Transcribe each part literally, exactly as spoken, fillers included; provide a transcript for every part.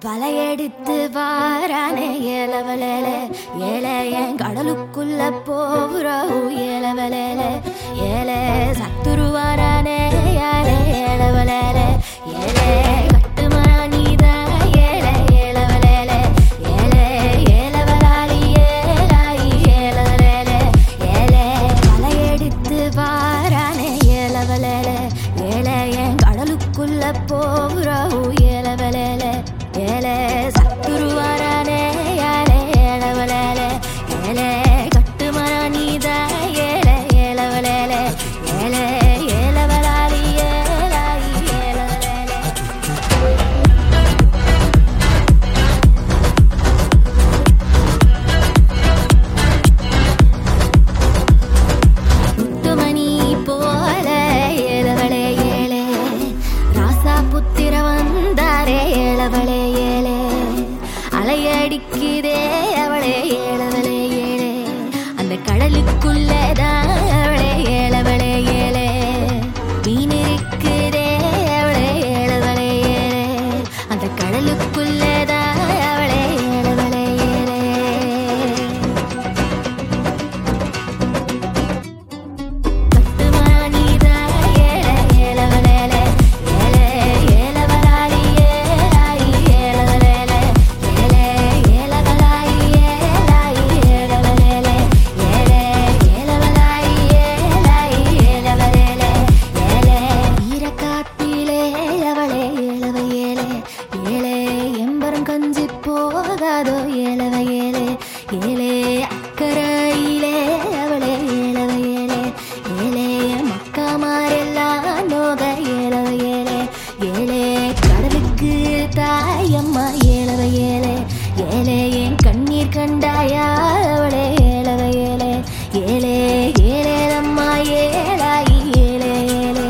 வலையெடுத்து வாரானே ஏலவலேல ஏலே என் கடலுக்குள்ள போகிற ஏலவலேல ஏலே சத்துருவாரானே ஏலே ஏலவலேல ஏலே கட்டுமரா நீதான் ஏலே ஏலவலேல ஏலே ஏலவலாளி ஏலாயி ஏலவலேல ஏலே வலையெடுத்து வாரானே ஏலவலேல ஏலே என் கடலுக்குள்ள போகிற ஏலவலேல ஏலே சத்துருவாரானே ஏலே ஏலவலேல ஏலே கட்டுமரா நீதான் ஏலே ஏலவலேல ஏலே ஏலவலாளி ஏலாயி ஏலவலேல முத்துமணி போல ஏலவளே ஏலே ராசா புத்திர வந்தாரே ஏலவளே ஏலே அலையடிக்குதே அவளே ஏலவளே ஏலே அந்த கடலுக்குள்ளதான் அவளே ஏலவளே ஏலே மீன் இருக்குதே அவளே ஏலவளே ஏலே அந்த கடலுக்குள்ளதான் அவளே ஏலவளே ஏலே கட்டுமரா நீதான் ஏலே ஏலவலேல ஏலே ஏலவலாளி ஏலாயி ஏலவலேல ஏலே ஏலவலாயி ஏலாயி ஏலவலேல ஏலே ஏலவலாயி ஏலாயி ஏலவலேல ஏலே ஈரக்காட்டிலே அவளே ஏலவ ஏலே ஏலே எம்பரம் கஞ்சி போகாதோ ஏலவ ஏலே ஏலே அக்கரையிலே அவளே ஏலவ ஏலே ஏலே மக்காமாரெல்லாம் நோக ஏலவ ஏலே ஏலே கடலுக்கு தாயம்மா ஏலவ ஏலே ஏலே என் கண்ணீர் கண்டாயா அவளே ஏலவ ஏலே ஏலே ஏலேலம்மா ஏலாயி ஏலே ஏலே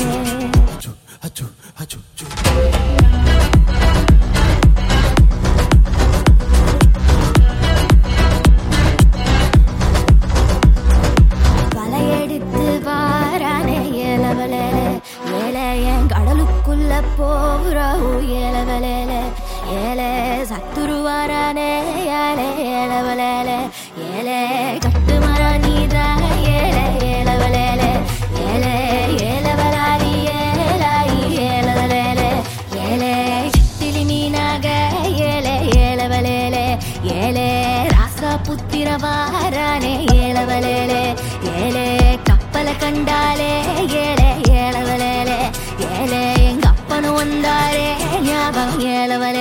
வலையெடுத்து வாரானே ஏலவலேல ஏலே என் கடலுக்குள்ள போகிற ஏலவலேல ஏலே சத்துருவாரானே ஏலே ஏலவலேல ஏலே கட்டுமரா நீதான் ஏலே ஏலவலேல ஏலே ஏலவலாளி ஏலாயி ஏலவலேல ஏலே சித்திலி மீனாக ஏலே ஏலவலேல ஏலே ராசா புத்திர வாரானே ஏலவலேல ஏலே கப்பலை கண்டாலே ஏலே ஏலவலேல ஏலே எங்க அப்பனும் வந்தாரே ஞாபகம் ஏலவலே